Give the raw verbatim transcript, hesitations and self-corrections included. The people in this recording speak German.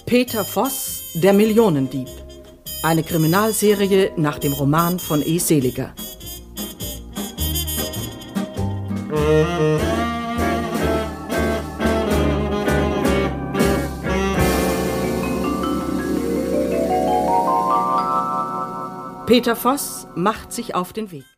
Peter Voss, der Millionendieb. Eine Kriminalserie nach dem Roman von E. Seliger. Peter Voss macht sich auf den Weg.